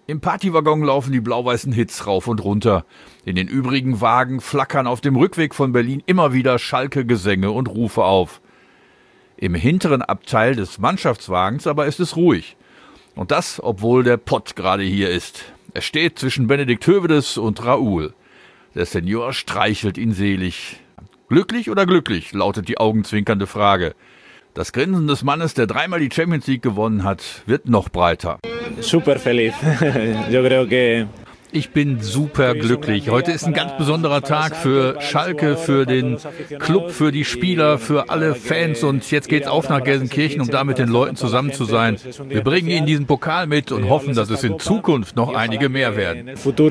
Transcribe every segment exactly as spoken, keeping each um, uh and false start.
Im Partywaggon laufen die blau-weißen Hits rauf und runter. In den übrigen Wagen flackern auf dem Rückweg von Berlin immer wieder Schalke-Gesänge und Rufe auf. Im hinteren Abteil des Mannschaftswagens aber ist es ruhig. Und das, obwohl der Pott gerade hier ist. Er steht zwischen Benedikt Hövedes und Raoul. Der Senior streichelt ihn selig. Glücklich oder glücklich, lautet die augenzwinkernde Frage. Das Grinsen des Mannes, der dreimal die Champions League gewonnen hat, wird noch breiter. Super feliz. Yo creo que Ich bin super glücklich. Heute ist ein ganz besonderer Tag für Schalke, für den Club, für die Spieler, für alle Fans. Und jetzt geht's auf nach Gelsenkirchen, um da mit den Leuten zusammen zu sein. Wir bringen ihnen diesen Pokal mit und hoffen, dass es in Zukunft noch einige mehr werden.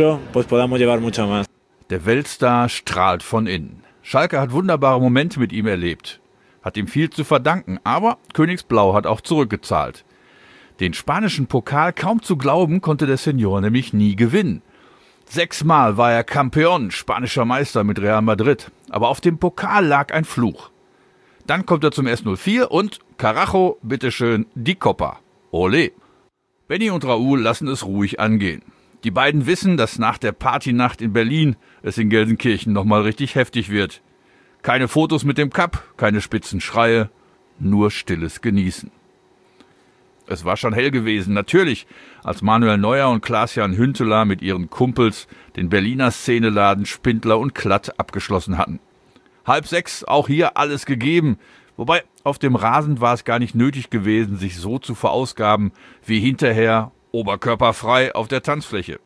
Der Weltstar strahlt von innen. Schalke hat wunderbare Momente mit ihm erlebt. Hat ihm viel zu verdanken, aber Königsblau hat auch zurückgezahlt. Den spanischen Pokal kaum zu glauben, konnte der Senior nämlich nie gewinnen. Sechsmal war er Campeón, spanischer Meister mit Real Madrid, aber auf dem Pokal lag ein Fluch. Dann kommt er zum S null vier und, Carajo, bitteschön, die Copa. Olé. Benny und Raoul lassen es ruhig angehen. Die beiden wissen, dass nach der Partynacht in Berlin es in Gelsenkirchen nochmal richtig heftig wird. Keine Fotos mit dem Cup, keine spitzen Schreie, nur stilles Genießen. Es war schon hell gewesen, natürlich, als Manuel Neuer und Klaas-Jan Huntelaar mit ihren Kumpels den Berliner Szeneladen Spindler und Klatt abgeschlossen hatten. Halb sechs, auch hier alles gegeben, wobei auf dem Rasen war es gar nicht nötig gewesen, sich so zu verausgaben wie hinterher oberkörperfrei auf der Tanzfläche.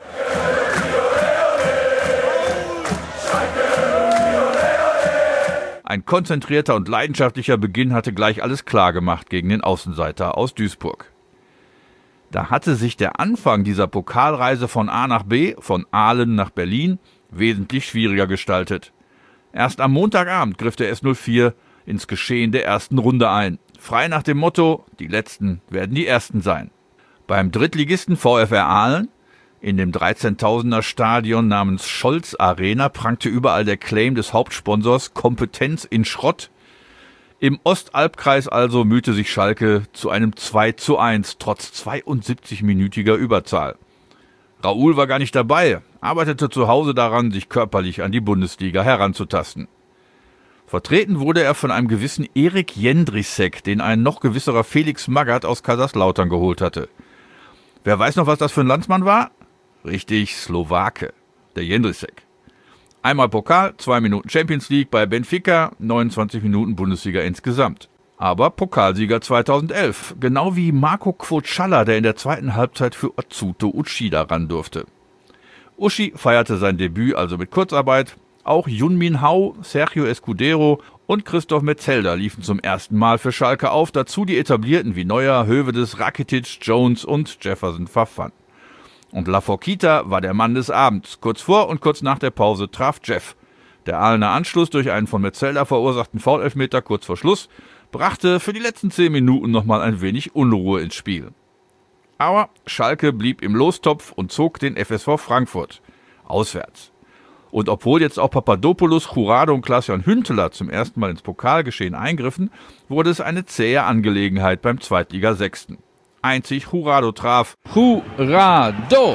Ein konzentrierter und leidenschaftlicher Beginn hatte gleich alles klar gemacht gegen den Außenseiter aus Duisburg. Da hatte sich der Anfang dieser Pokalreise von A nach B, von Aalen nach Berlin, wesentlich schwieriger gestaltet. Erst am Montagabend griff der S null vier ins Geschehen der ersten Runde ein. Frei nach dem Motto, die Letzten werden die Ersten sein. Beim Drittligisten VfR Aalen, in dem dreizehntausender Stadion namens Scholz Arena, prangte überall der Claim des Hauptsponsors Kompetenz in Schrott. Im Ostalbkreis also mühte sich Schalke zu einem zwei zu eins, trotz zweiundsiebzig-minütiger Überzahl. Raoul war gar nicht dabei, arbeitete zu Hause daran, sich körperlich an die Bundesliga heranzutasten. Vertreten wurde er von einem gewissen Erik Jendrisek, den ein noch gewisserer Felix Magath aus Kaiserslautern geholt hatte. Wer weiß noch, was das für ein Landsmann war? Richtig, Slowake, der Jendrisek. Einmal Pokal, zwei Minuten Champions League bei Benfica, neunundzwanzig Minuten Bundesliga insgesamt. Aber Pokalsieger zweitausendelf, genau wie Marco Kvotschalla, der in der zweiten Halbzeit für Atsuto Uchida ran durfte. Uschi feierte sein Debüt also mit Kurzarbeit. Auch Junmin Hau, Sergio Escudero und Christoph Metzelder liefen zum ersten Mal für Schalke auf, dazu die Etablierten wie Neuer, Hövedes, Rakitic, Jones und Jefferson Farfan. Und Laforquita war der Mann des Abends. Kurz vor und kurz nach der Pause traf Jeff. Der Aalener Anschluss durch einen von Metzelder verursachten Foulelfmeter kurz vor Schluss brachte für die letzten zehn Minuten nochmal ein wenig Unruhe ins Spiel. Aber Schalke blieb im Lostopf und zog den F S V Frankfurt auswärts. Und obwohl jetzt auch Papadopoulos, Jurado und Klaas-Jan Huntelaar zum ersten Mal ins Pokalgeschehen eingriffen, wurde es eine zähe Angelegenheit beim Zweitligasechsten. Einzig Jurado traf. Jurado!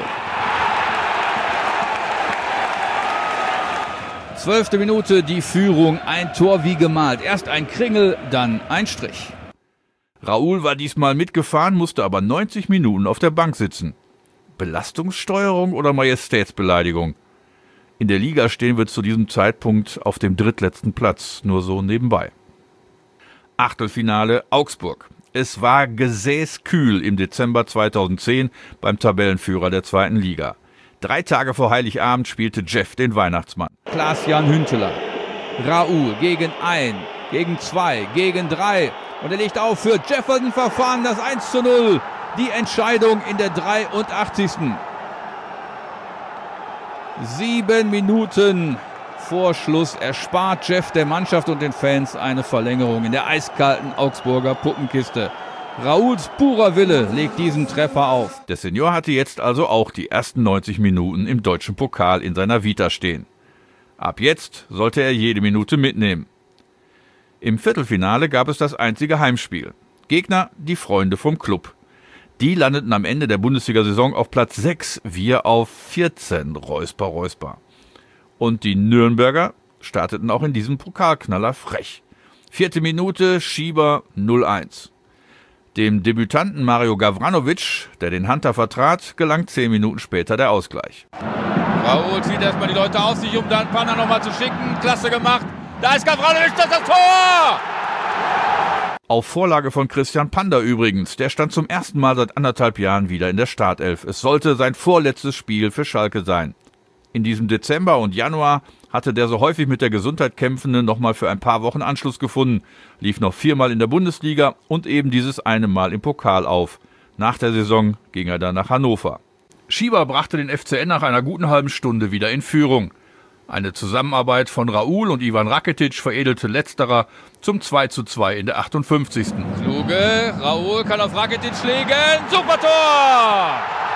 Zwölfte Minute, die Führung, ein Tor wie gemalt. Erst ein Kringel, dann ein Strich. Raoul war diesmal mitgefahren, musste aber neunzig Minuten auf der Bank sitzen. Belastungssteuerung oder Majestätsbeleidigung? In der Liga stehen wir zu diesem Zeitpunkt auf dem drittletzten Platz, nur so nebenbei. Achtelfinale Augsburg. Es war gesäßkühl im Dezember zweitausendzehn beim Tabellenführer der zweiten Liga. Drei Tage vor Heiligabend spielte Jeff den Weihnachtsmann. Klaas-Jan Huntelaar. Raoul gegen ein, gegen zwei, gegen drei. Und er legt auf für Jefferson Farfan, das eins zu null. Die Entscheidung in der dreiundachtzigsten Sieben Minuten vor Schluss erspart Jeff der Mannschaft und den Fans eine Verlängerung in der eiskalten Augsburger Puppenkiste. Raouls purer Wille legt diesen Treffer auf. Der Senior hatte jetzt also auch die ersten neunzig Minuten im deutschen Pokal in seiner Vita stehen. Ab jetzt sollte er jede Minute mitnehmen. Im Viertelfinale gab es das einzige Heimspiel. Gegner die Freunde vom Club. Die landeten am Ende der Bundesliga-Saison auf Platz sechs, wir auf vierzehn, räusper, räusper. Und die Nürnberger starteten auch in diesem Pokalknaller frech. Vierte Minute, Schieber null eins. Dem Debütanten Mario Gavranovic, der den Hunter vertrat, gelang zehn Minuten später der Ausgleich. Raoul zieht erstmal die Leute auf sich, um dann Panna nochmal zu schicken. Klasse gemacht. Da ist Gavranovic, das ist das Tor! Auf Vorlage von Christian Panda übrigens. Der stand zum ersten Mal seit anderthalb Jahren wieder in der Startelf. Es sollte sein vorletztes Spiel für Schalke sein. In diesem Dezember und Januar hatte der so häufig mit der Gesundheit kämpfende nochmal für ein paar Wochen Anschluss gefunden, lief noch viermal in der Bundesliga und eben dieses eine Mal im Pokal auf. Nach der Saison ging er dann nach Hannover. Schieber brachte den F C N nach einer guten halben Stunde wieder in Führung. Eine Zusammenarbeit von Raoul und Ivan Rakitic veredelte letzterer zum zwei zu zwei in der achtundfünfzigsten Kluge, Raoul kann auf Rakitic legen, super Tor!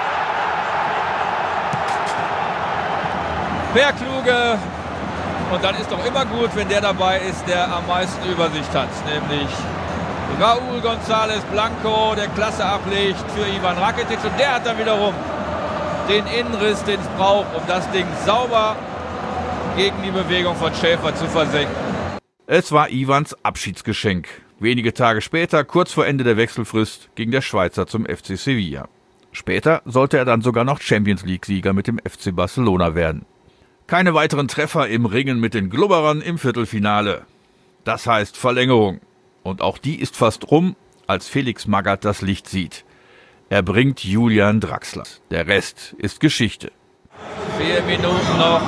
Per Kluge. Und dann ist doch immer gut, wenn der dabei ist, der am meisten Übersicht hat, nämlich Raúl González Blanco, der klasse ablegt für Ivan Rakitic. Und der hat dann wiederum den Innenriss, den es braucht, um das Ding sauber gegen die Bewegung von Schäfer zu versenken. Es war Ivans Abschiedsgeschenk. Wenige Tage später, kurz vor Ende der Wechselfrist, ging der Schweizer zum F C Sevilla. Später sollte er dann sogar noch Champions-League-Sieger mit dem F C Barcelona werden. Keine weiteren Treffer im Ringen mit den Glubberern im Viertelfinale. Das heißt Verlängerung. Und auch die ist fast rum, als Felix Magath das Licht sieht. Er bringt Julian Draxler. Der Rest ist Geschichte. Vier Minuten noch.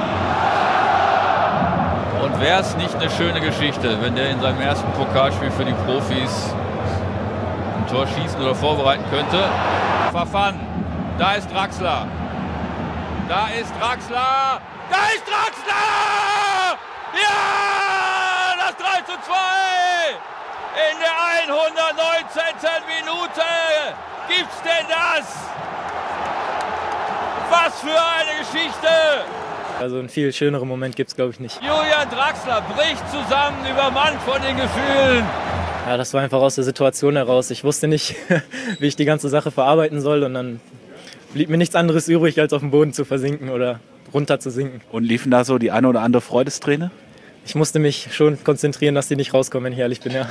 Und wäre es nicht eine schöne Geschichte, wenn der in seinem ersten Pokalspiel für die Profis ein Tor schießen oder vorbereiten könnte. Verfahren. Da ist Draxler. Da ist Draxler. Da ist Draxler! Ja! Das drei zu zwei! In der hundertneunzehnten Minute gibt's denn das? Was für eine Geschichte! Also einen viel schöneren Moment gibt es, glaube ich, nicht. Julian Draxler bricht zusammen, übermannt von den Gefühlen. Ja, das war einfach aus der Situation heraus. Ich wusste nicht, wie ich die ganze Sache verarbeiten soll. Und dann blieb mir nichts anderes übrig, als auf dem Boden zu versinken oder runter zu sinken. Und liefen da so die eine oder andere Freudesträne? Ich musste mich schon konzentrieren, dass die nicht rauskommen, wenn ich ehrlich bin, ja.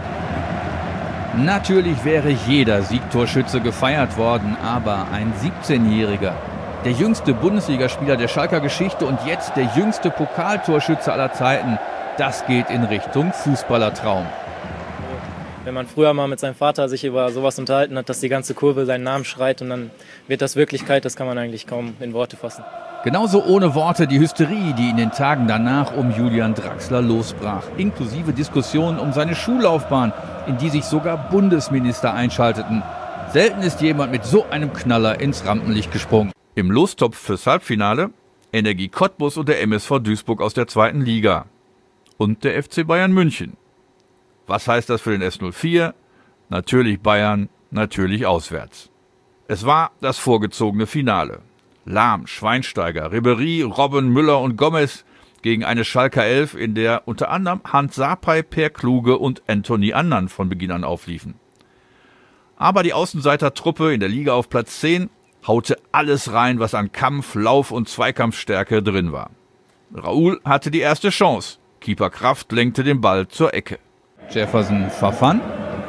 Natürlich wäre jeder Siegtorschütze gefeiert worden, aber ein siebzehnjähriger, der jüngste Bundesligaspieler der Schalker Geschichte und jetzt der jüngste Pokaltorschütze aller Zeiten, das geht in Richtung Fußballertraum. Wenn man früher mal mit seinem Vater sich über sowas unterhalten hat, dass die ganze Kurve seinen Namen schreit und dann wird das Wirklichkeit, das kann man eigentlich kaum in Worte fassen. Genauso ohne Worte die Hysterie, die in den Tagen danach um Julian Draxler losbrach, inklusive Diskussionen um seine Schullaufbahn, in die sich sogar Bundesminister einschalteten. Selten ist jemand mit so einem Knaller ins Rampenlicht gesprungen. Im Lostopf fürs Halbfinale Energie Cottbus und der M S V Duisburg aus der zweiten Liga. Und der F C Bayern München. Was heißt das für den S null vier? Natürlich Bayern, natürlich auswärts. Es war das vorgezogene Finale. Lahm, Schweinsteiger, Ribéry, Robben, Müller und Gomez gegen eine Schalker Elf, in der unter anderem Hans Sapai, Per Kluge und Anthony Annan von Beginn an aufliefen. Aber die Außenseiter-Truppe in der Liga auf Platz zehn haute alles rein, was an Kampf, Lauf und Zweikampfstärke drin war. Raoul hatte die erste Chance. Keeper Kraft lenkte den Ball zur Ecke. Jefferson Fafan,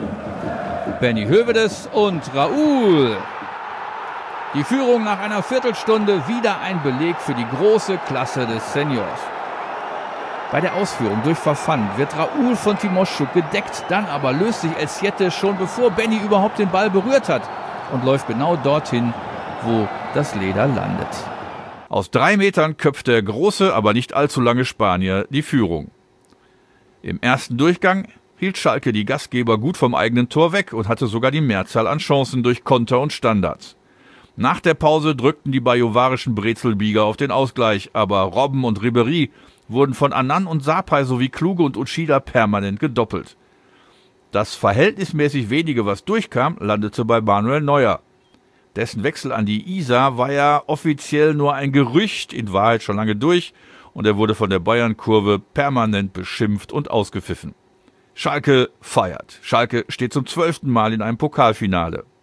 Benny Hövedes und Raoul. Die Führung nach einer Viertelstunde, wieder ein Beleg für die große Klasse des Seniors. Bei der Ausführung durch Fafan wird Raoul von Timoschuk gedeckt, dann aber löst sich El Siete schon bevor Benny überhaupt den Ball berührt hat und läuft genau dorthin, wo das Leder landet. Aus drei Metern köpft der große, aber nicht allzu lange Spanier die Führung. Im ersten Durchgang hielt Schalke die Gastgeber gut vom eigenen Tor weg und hatte sogar die Mehrzahl an Chancen durch Konter und Standards. Nach der Pause drückten die bajuwarischen Brezelbieger auf den Ausgleich, aber Robben und Ribéry wurden von Annan und Sapai sowie Kluge und Uchida permanent gedoppelt. Das verhältnismäßig wenige, was durchkam, landete bei Manuel Neuer. Dessen Wechsel an die Isar war ja offiziell nur ein Gerücht, in Wahrheit schon lange durch, und er wurde von der Bayern-Kurve permanent beschimpft und ausgepfiffen. Schalke feiert. Schalke steht zum zwölften Mal in einem Pokalfinale.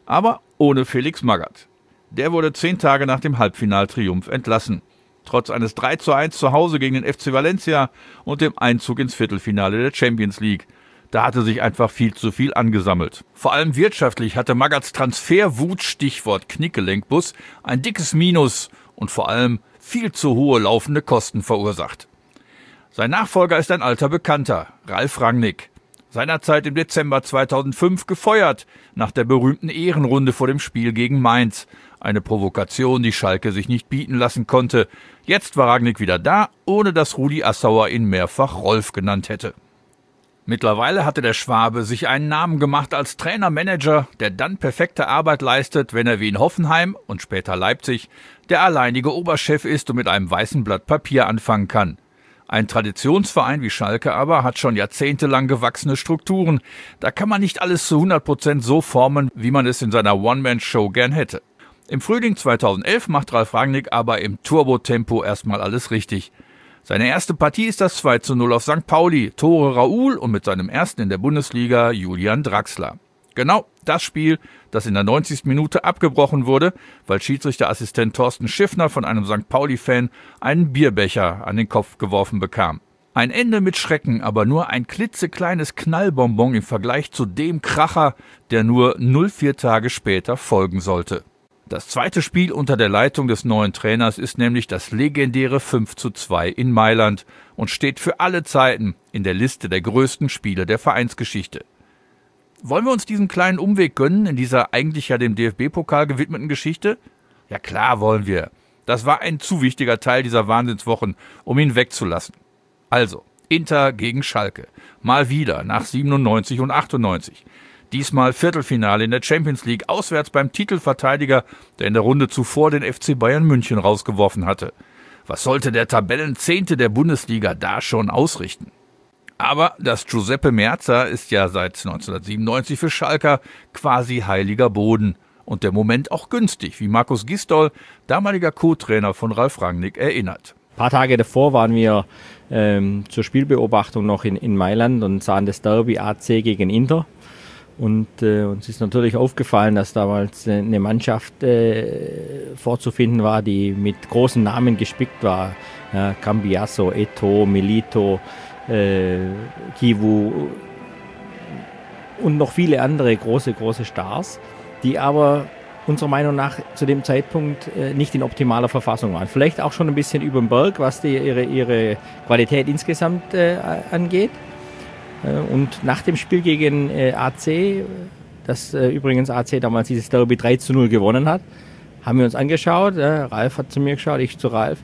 Aber ohne Felix Magath. Der wurde zehn Tage nach dem Halbfinaltriumph entlassen. Trotz eines drei zu eins zu Hause gegen den F C Valencia und dem Einzug ins Viertelfinale der Champions League. Da hatte sich einfach viel zu viel angesammelt. Vor allem wirtschaftlich hatte Magaths Transferwut, Stichwort Knickgelenkbus, ein dickes Minus und vor allem viel zu hohe laufende Kosten verursacht. Sein Nachfolger ist ein alter Bekannter, Ralf Rangnick. Seinerzeit im Dezember zweitausendfünf gefeuert, nach der berühmten Ehrenrunde vor dem Spiel gegen Mainz. Eine Provokation, die Schalke sich nicht bieten lassen konnte. Jetzt war Rangnick wieder da, ohne dass Rudi Assauer ihn mehrfach Rolf genannt hätte. Mittlerweile hatte der Schwabe sich einen Namen gemacht als Trainer-Manager, der dann perfekte Arbeit leistet, wenn er wie in Hoffenheim und später Leipzig der alleinige Oberchef ist und mit einem weißen Blatt Papier anfangen kann. Ein Traditionsverein wie Schalke aber hat schon jahrzehntelang gewachsene Strukturen. Da kann man nicht alles zu hundert Prozent so formen, wie man es in seiner One-Man-Show gern hätte. Im Frühling zweitausendelf macht Ralf Rangnick aber im Turbo-Tempo erstmal alles richtig. Seine erste Partie ist das zwei zu null auf Sankt Pauli, Tore Raoul und mit seinem ersten in der Bundesliga Julian Draxler. Genau das Spiel, das in der neunzigsten Minute abgebrochen wurde, weil Schiedsrichterassistent Thorsten Schiffner von einem Sankt Pauli-Fan einen Bierbecher an den Kopf geworfen bekam. Ein Ende mit Schrecken, aber nur ein klitzekleines Knallbonbon im Vergleich zu dem Kracher, der nur null Komma vier Tage später folgen sollte. Das zweite Spiel unter der Leitung des neuen Trainers ist nämlich das legendäre fünf zu zwei in Mailand und steht für alle Zeiten in der Liste der größten Spiele der Vereinsgeschichte. Wollen wir uns diesen kleinen Umweg gönnen in dieser eigentlich ja dem D F B-Pokal gewidmeten Geschichte? Ja klar wollen wir. Das war ein zu wichtiger Teil dieser Wahnsinnswochen, um ihn wegzulassen. Also, Inter gegen Schalke. Mal wieder nach siebenundneunzig und achtundneunzig. Diesmal Viertelfinale in der Champions League, auswärts beim Titelverteidiger, der in der Runde zuvor den F C Bayern München rausgeworfen hatte. Was sollte der Tabellenzehnte der Bundesliga da schon ausrichten? Aber das Giuseppe Meazza ist ja seit neunzehnhundertsiebenundneunzig für Schalker quasi heiliger Boden. Und der Moment auch günstig, wie Markus Gisdol, damaliger Co-Trainer von Ralf Rangnick, erinnert. Ein paar Tage davor waren wir ähm, zur Spielbeobachtung noch in, in Mailand und sahen das Derby A C gegen Inter. Und äh, uns ist natürlich aufgefallen, dass damals äh, eine Mannschaft äh, vorzufinden war, die mit großen Namen gespickt war. Ja, Cambiasso, Eto'o, Milito, äh, Kivu und noch viele andere große, große Stars, die aber unserer Meinung nach zu dem Zeitpunkt äh, nicht in optimaler Verfassung waren. Vielleicht auch schon ein bisschen über den Berg, was die, ihre, ihre Qualität insgesamt äh, angeht. Und nach dem Spiel gegen äh, A C, das äh, übrigens A C damals dieses Derby drei zu null gewonnen hat, haben wir uns angeschaut. Äh, Ralf hat zu mir geschaut, ich zu Ralf.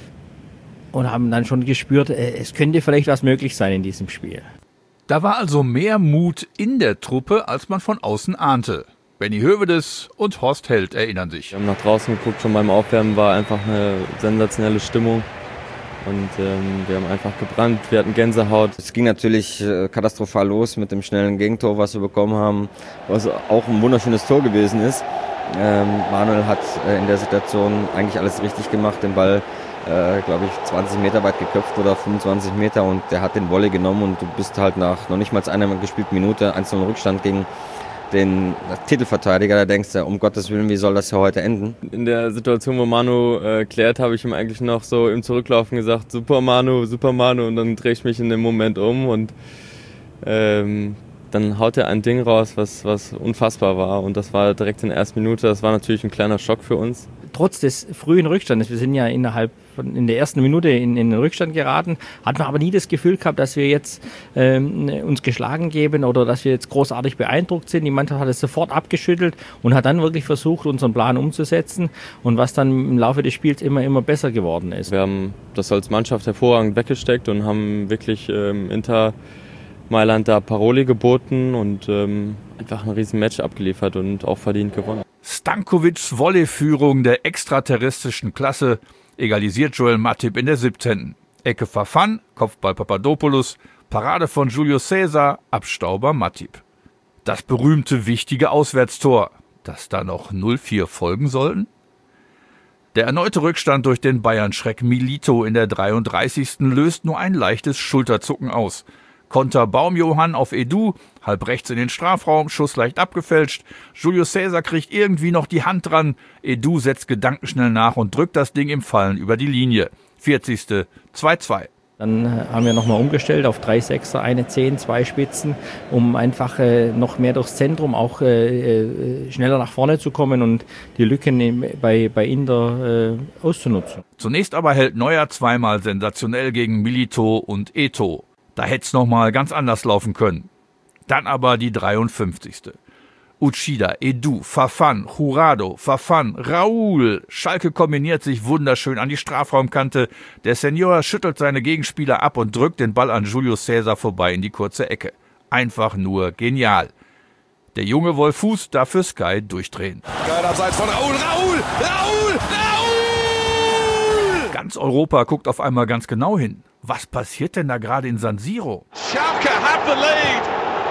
Und haben dann schon gespürt, äh, es könnte vielleicht was möglich sein in diesem Spiel. Da war also mehr Mut in der Truppe, als man von außen ahnte. Benny Hövedes und Horst Held erinnern sich. Wir haben nach draußen geguckt, schon beim Aufwärmen war einfach eine sensationelle Stimmung. Und ähm, wir haben einfach gebrannt, wir hatten Gänsehaut. Es ging natürlich äh, katastrophal los mit dem schnellen Gegentor, was wir bekommen haben, was auch ein wunderschönes Tor gewesen ist. Ähm, Manuel hat äh, in der Situation eigentlich alles richtig gemacht, den Ball, äh, glaube ich, zwanzig Meter weit geköpft oder fünfundzwanzig Meter und der hat den Volley genommen und du bist halt nach noch nicht mal einer gespielten Minute eins zu null Rückstand gegen den Titelverteidiger, da denkst du, um Gottes Willen, wie soll das hier heute enden? In der Situation, wo Manu äh, klärt, habe ich ihm eigentlich noch so im Zurücklaufen gesagt, super Manu, super Manu, und dann drehe ich mich in dem Moment um und ähm, dann haut er ein Ding raus, was, was unfassbar war, und das war direkt in der ersten Minute. Das war natürlich ein kleiner Schock für uns. Trotz des frühen Rückstandes, wir sind ja innerhalb von, in der ersten Minute in, in den Rückstand geraten, hat man aber nie das Gefühl gehabt, dass wir jetzt ähm, uns geschlagen geben oder dass wir jetzt großartig beeindruckt sind. Die Mannschaft hat es sofort abgeschüttelt und hat dann wirklich versucht, unseren Plan umzusetzen, und was dann im Laufe des Spiels immer, immer besser geworden ist. Wir haben das als Mannschaft hervorragend weggesteckt und haben wirklich ähm, Inter Mailand da Paroli geboten und ähm, einfach ein riesen Match abgeliefert und auch verdient gewonnen. Stankovics Volleyführung der extraterrestrischen Klasse egalisiert Joel Matip in der siebzehnten Ecke Fafan, Kopfball Papadopoulos, Parade von Julio César, Abstauber Matip. Das berühmte, wichtige Auswärtstor, dass da noch null vier folgen sollten? Der erneute Rückstand durch den Bayern-Schreck Milito in der dreiunddreißigsten löst nur ein leichtes Schulterzucken aus. Konter Baumjohann auf Edu, halb rechts in den Strafraum, Schuss leicht abgefälscht. Julio César kriegt irgendwie noch die Hand dran. Edu setzt gedankenschnell nach und drückt das Ding im Fallen über die Linie. vierzigste zwei zwei. Dann haben wir nochmal umgestellt auf drei Sechser, eine Zehn, zwei Spitzen, um einfach äh, noch mehr durchs Zentrum auch äh, äh, schneller nach vorne zu kommen und die Lücken bei, bei Inter äh, auszunutzen. Zunächst aber hält Neuer zweimal sensationell gegen Milito und Eto'o. Da hätte es nochmal ganz anders laufen können. Dann aber die dreiundfünfzigste Uchida, Edu, Fafan, Jurado, Fafan, Raúl. Schalke kombiniert sich wunderschön an die Strafraumkante. Der Senior schüttelt seine Gegenspieler ab und drückt den Ball an Julio César vorbei in die kurze Ecke. Einfach nur genial. Der junge Wolfuß darf für Sky durchdrehen. Geil abseits von Raúl, Raúl, Raúl, Raúl! Ganz Europa guckt auf einmal ganz genau hin. Was passiert denn da gerade in San Siro? Schalke have the lead.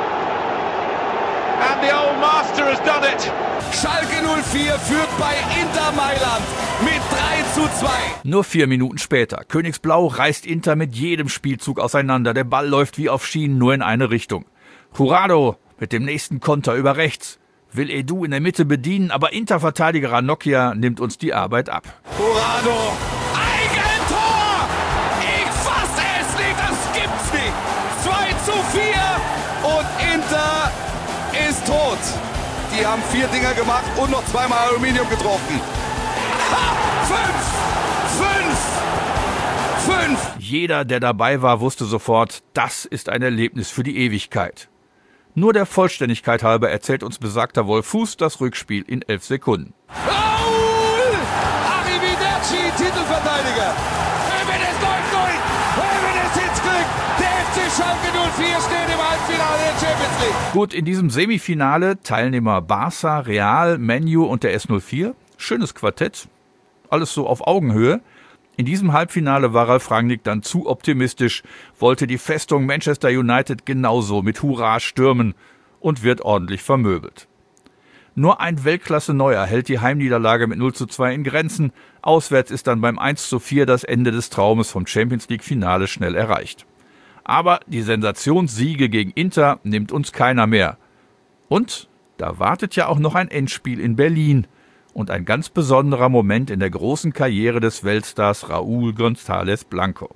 And the old master has done it. Schalke null vier führt bei Inter Mailand mit drei zu zwei. Nur vier Minuten später. Königsblau reißt Inter mit jedem Spielzug auseinander. Der Ball läuft wie auf Schienen nur in eine Richtung. Jurado mit dem nächsten Konter über rechts. Will Edu in der Mitte bedienen, aber Inter-Verteidiger Ranocchia nimmt uns die Arbeit ab. Jurado. Eigentor! Ich fasse es nicht, das gibt's nicht. zwei zu vier und Inter ist tot. Die haben vier Dinger gemacht und noch zweimal Aluminium getroffen. Ha! Fünf! Fünf! Fünf! Jeder, der dabei war, wusste sofort, das ist ein Erlebnis für die Ewigkeit. Nur der Vollständigkeit halber erzählt uns besagter Wolfuß das Rückspiel in elf Sekunden. Raúl! Arrivederci, Titelverteidiger. Hövedes läuft durch. Hövedes hinkriegt. Der F C Schalke null vier steht im Halbfinale der Champions League. Gut, in diesem Semifinale Teilnehmer Barca, Real, Man U und der S null vier. Schönes Quartett. Alles so auf Augenhöhe. In diesem Halbfinale war Ralf Rangnick dann zu optimistisch, wollte die Festung Manchester United genauso mit Hurra stürmen und wird ordentlich vermöbelt. Nur ein Weltklasse-Neuer hält die Heimniederlage mit null zu zwei in Grenzen. Auswärts ist dann beim eins zu vier das Ende des Traumes vom Champions-League-Finale schnell erreicht. Aber die Sensationssiege gegen Inter nimmt uns keiner mehr. Und da wartet ja auch noch ein Endspiel in Berlin. Und ein ganz besonderer Moment in der großen Karriere des Weltstars Raúl González Blanco.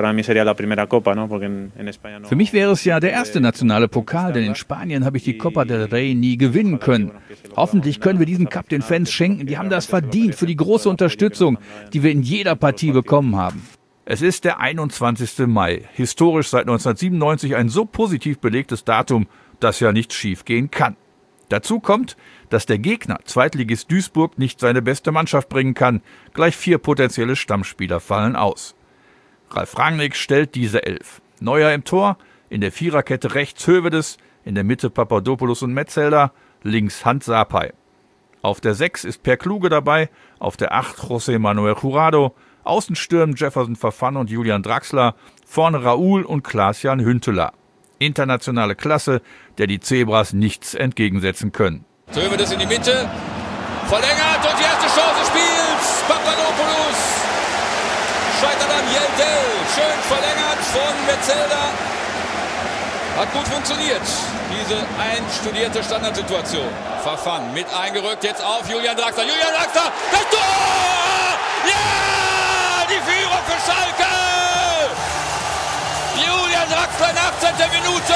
Für mich wäre es ja der erste nationale Pokal, denn in Spanien habe ich die Copa del Rey nie gewinnen können. Hoffentlich können wir diesen Cup den Fans schenken, die haben das verdient für die große Unterstützung, die wir in jeder Partie bekommen haben. Es ist der einundzwanzigste Mai, historisch seit neunzehnhundertsiebenundneunzig ein so positiv belegtes Datum, dass ja nichts schief gehen kann. Dazu kommt, dass der Gegner, Zweitligist Duisburg, nicht seine beste Mannschaft bringen kann. Gleich vier potenzielle Stammspieler fallen aus. Ralf Rangnick stellt diese Elf. Neuer im Tor, in der Viererkette rechts Hövedes, in der Mitte Papadopoulos und Metzelder, links Hans Sapai. Auf der sechs ist Per Kluge dabei, auf der acht José Manuel Jurado, außen stürmen Jefferson Fafan und Julian Draxler, vorne Raúl und Klaas-Jan Huntelaar. Internationale Klasse, der die Zebras nichts entgegensetzen können. Hövedes in die Mitte, verlängert und die erste Chance des Spiels. Papadopoulos scheitert an Yeldel, schön verlängert von Metzelder. Hat gut funktioniert, diese einstudierte Standardsituation. Fafan mit eingerückt, jetzt auf Julian Draxler. Julian Draxler, das Tor! Ja, die Führung für Schalke! Julian Draxler in achtzehnter Minute.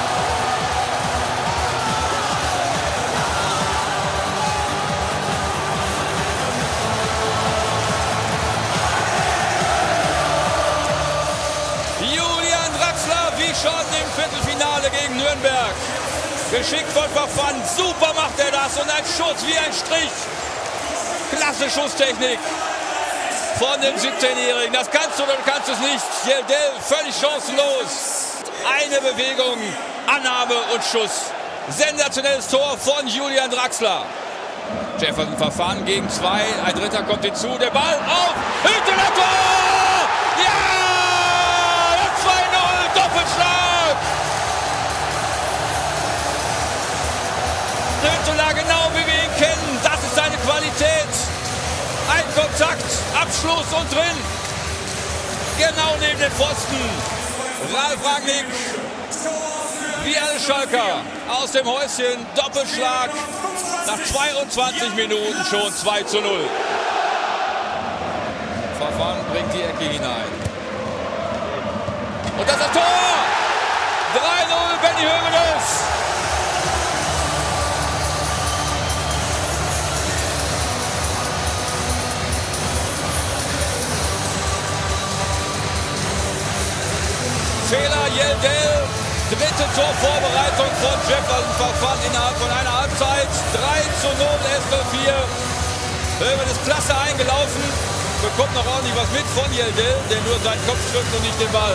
Julian Draxler wie schon im Viertelfinale gegen Nürnberg. Geschickt von Fafan, super macht er das und ein Schuss wie ein Strich. Klasse Schusstechnik von dem siebzehnjährigen. Das kannst du oder du kannst es nicht. Yeldel völlig chancenlos. Eine Bewegung, Annahme und Schuss. Sensationelles Tor von Julian Draxler. Jefferson Fafan gegen zwei. Ein dritter kommt hinzu. Der Ball auf. Huntelaar Tor! Ja! Das zwei null. Doppelschlag. Huntelaar genau wie wir ihn kennen. Das ist seine Qualität. Ein Kontakt, Abschluss und drin. Genau neben den Pfosten. Ralf Rangnick Wir alle Schalker aus dem Häuschen, Doppelschlag, nach zweiundzwanzig Minuten schon zwei zu null. Verfahren bringt die Ecke hinein. Und das ist das Tor! drei null, Benny Hövedes! Fehler, Yeldel, dritte Torvorbereitung von Jefferson Farfan innerhalb von einer Halbzeit. drei zu null, S V vier. Hövedes klasse eingelaufen, bekommt noch ordentlich was mit von Yeldel, der nur seinen Kopf drückt und nicht den Ball.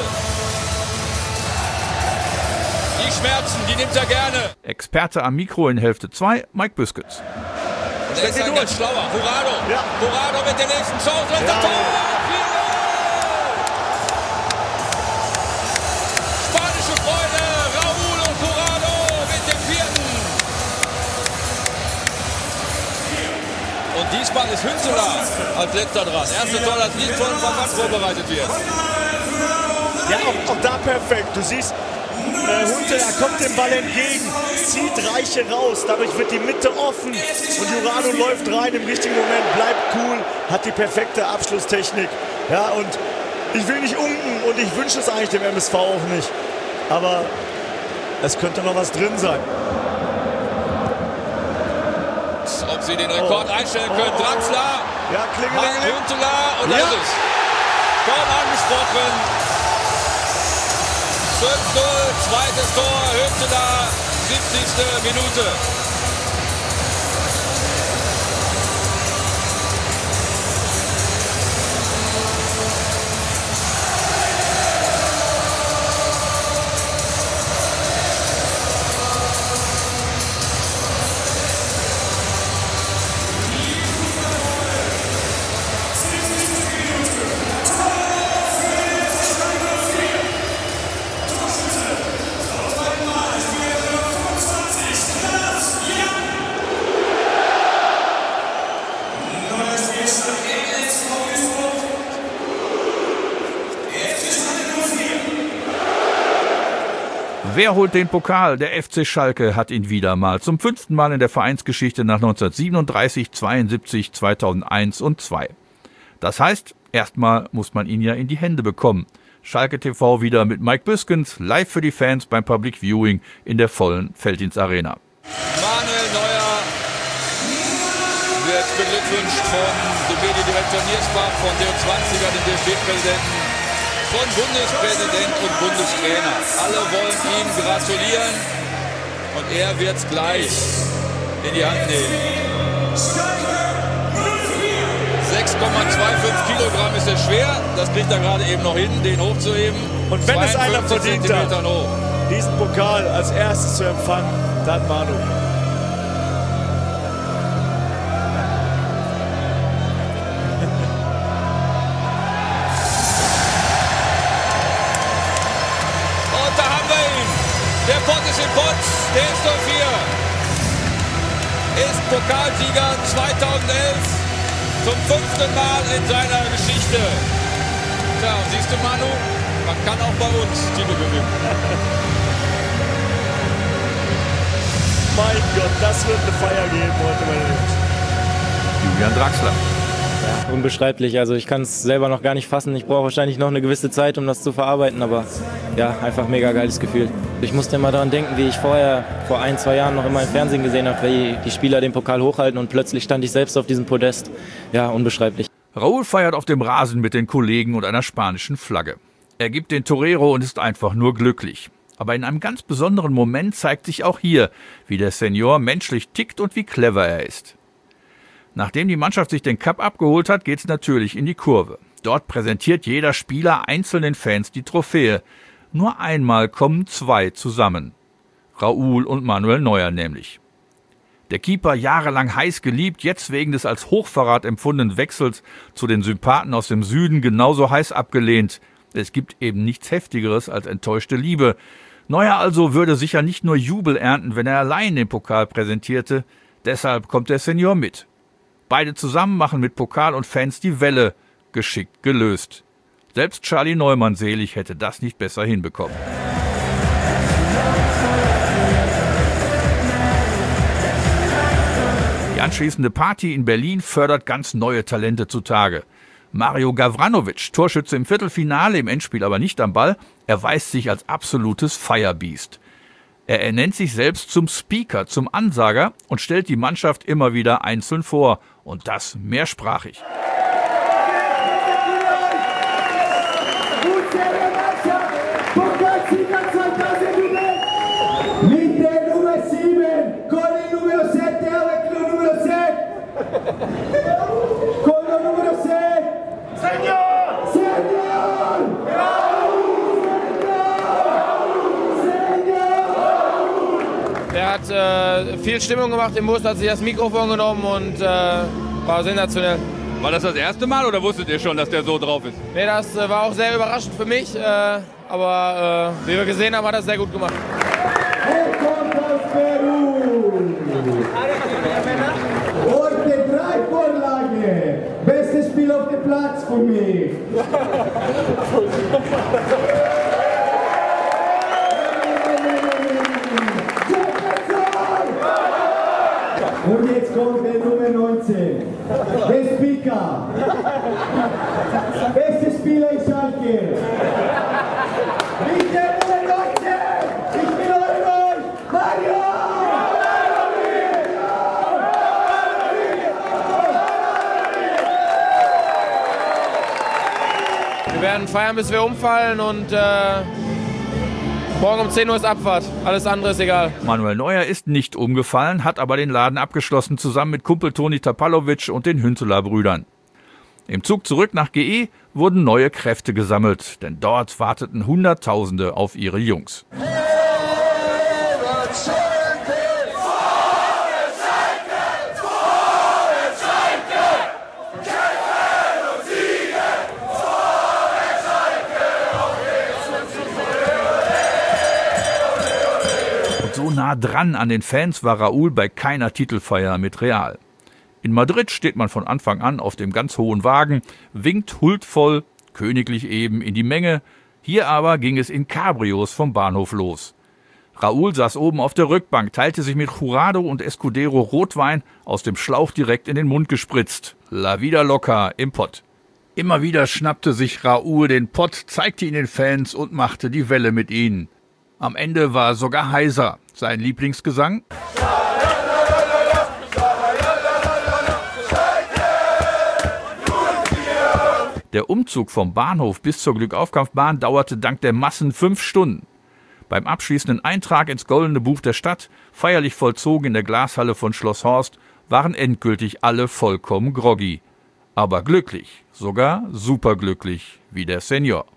Die Schmerzen, die nimmt er gerne. Experte am Mikro in Hälfte zwei, Mike Büskens. Der ist ein ganz schlauer. Jurado. Ja. Jurado mit der nächsten Chance. Und ja. Das Tor! Spanische Freude. Raúl und Jurado mit dem vierten. Und diesmal ist Hünzeler als letzter dran. Erste Tor, das nicht von Verfahren vorbereitet wird. Ja, auch, auch da perfekt. Du siehst, Äh, Huntelaar kommt dem Ball entgegen, zieht Reiche raus, dadurch wird die Mitte offen und Jurado läuft rein im richtigen Moment, bleibt cool, hat die perfekte Abschlusstechnik. Ja, und ich will nicht unken und ich wünsche es eigentlich dem M S V auch nicht, aber es könnte noch was drin sein. Ob sie den Rekord oh. einstellen können, oh. Draxler, ja, Klingelingeling. Huntelaar und ja. Das ist es. Kaum angesprochen. fünf null, zweites Tor, Hünzeler, siebzigste Minute. Wer holt den Pokal? Der F C Schalke hat ihn wieder mal. Zum fünften Mal in der Vereinsgeschichte nach neunzehnhundertsiebenunddreißig, zweiundsiebzig, zweitausendeins und zwei. Das heißt, erstmal muss man ihn ja in die Hände bekommen. Schalke T V wieder mit Mike Büskens, live für die Fans beim Public Viewing in der vollen Veltins Arena. Manuel Neuer wird beglückwünscht von dem Mediendirektor Niersbach, von der zwanziger, dem D F B-Präsidenten, von Bundespräsident und Bundestrainer. Alle wollen ihm gratulieren und er wird es gleich in die Hand nehmen. sechs Komma fünfundzwanzig Kilogramm ist es schwer, das kriegt er gerade eben noch hin, den hochzuheben. Und wenn es einer verdient hat, diesen Pokal als erstes zu empfangen, dann Manu. Der Pott ist im Pott, der S V vier ist Pokalsieger zweitausendelf, zum fünften Mal in seiner Geschichte. Tja, siehst du, Manu, man kann auch bei uns Titel gewinnen. Mein Gott, das wird eine Feier geben heute, meine Jungs. Julian Draxler. Ja, unbeschreiblich. Also ich kann es selber noch gar nicht fassen. Ich brauche wahrscheinlich noch eine gewisse Zeit, um das zu verarbeiten. Aber ja, einfach mega geiles Gefühl. Ich musste immer daran denken, wie ich vorher, vor ein, zwei Jahren noch immer im Fernsehen gesehen habe, wie die Spieler den Pokal hochhalten und plötzlich stand ich selbst auf diesem Podest. Ja, unbeschreiblich. Raúl feiert auf dem Rasen mit den Kollegen und einer spanischen Flagge. Er gibt den Torero und ist einfach nur glücklich. Aber in einem ganz besonderen Moment zeigt sich auch hier, wie der Senior menschlich tickt und wie clever er ist. Nachdem die Mannschaft sich den Cup abgeholt hat, geht's natürlich in die Kurve. Dort präsentiert jeder Spieler einzelnen Fans die Trophäe. Nur einmal kommen zwei zusammen. Raúl und Manuel Neuer nämlich. Der Keeper, jahrelang heiß geliebt, jetzt wegen des als Hochverrat empfundenen Wechsels zu den Sympathen aus dem Süden genauso heiß abgelehnt. Es gibt eben nichts Heftigeres als enttäuschte Liebe. Neuer also würde sicher nicht nur Jubel ernten, wenn er allein den Pokal präsentierte. Deshalb kommt der Senior mit. Beide zusammen machen mit Pokal und Fans die Welle. Geschickt gelöst. Selbst Charlie Neumann selig hätte das nicht besser hinbekommen. anschließende Party in Berlin fördert ganz neue Talente zutage. Mario Gavranovic, Torschütze im Viertelfinale, im Endspiel aber nicht am Ball, erweist sich als absolutes Firebeast. Er ernennt sich selbst zum Speaker, zum Ansager und stellt die Mannschaft immer wieder einzeln vor. Und das mehrsprachig. Mit der Nummer sieben, con el número siete, avec le número siete. Con el número siete. Señor! Señor! Der hat äh, viel Stimmung gemacht im Bus, hat sich das Mikrofon genommen und äh, war sensationell. War das das erste Mal oder wusstet ihr schon, dass der so drauf ist? Nee, das äh, war auch sehr überraschend für mich, äh, aber äh, wie wir gesehen haben, hat er das sehr gut gemacht. Heute drei Vorlagen. Bestes Spiel auf dem Platz für mich. Und jetzt kommt der Nummer neunzehn. Der Speaker. Beste Spieler in Schalke. Mit der Nummer neunzehn. Ich bin euch, Mario! Wir werden feiern, bis wir umfallen und äh, morgen um zehn Uhr ist Abfahrt. Alles andere ist egal. Manuel Neuer ist nicht umgefallen, hat aber den Laden abgeschlossen, zusammen mit Kumpel Toni Tapalovic und den Hünteler-Brüdern. Im Zug zurück nach G E wurden neue Kräfte gesammelt, denn dort warteten Hunderttausende auf ihre Jungs. So nah dran an den Fans war Raúl bei keiner Titelfeier mit Real. In Madrid steht man von Anfang an auf dem ganz hohen Wagen, winkt huldvoll, königlich eben, in die Menge. Hier aber ging es in Cabrios vom Bahnhof los. Raúl saß oben auf der Rückbank, teilte sich mit Jurado und Escudero Rotwein aus dem Schlauch direkt in den Mund gespritzt. La vida loca im Pott. Immer wieder schnappte sich Raúl den Pott, zeigte ihn den Fans und machte die Welle mit ihnen. Am Ende war sogar heiser. Sein Lieblingsgesang? Der Umzug vom Bahnhof bis zur Glückaufkampfbahn dauerte dank der Massen fünf Stunden. Beim abschließenden Eintrag ins Goldene Buch der Stadt, feierlich vollzogen in der Glashalle von Schloss Horst, waren endgültig alle vollkommen groggy. Aber glücklich, sogar superglücklich, wie der Senior.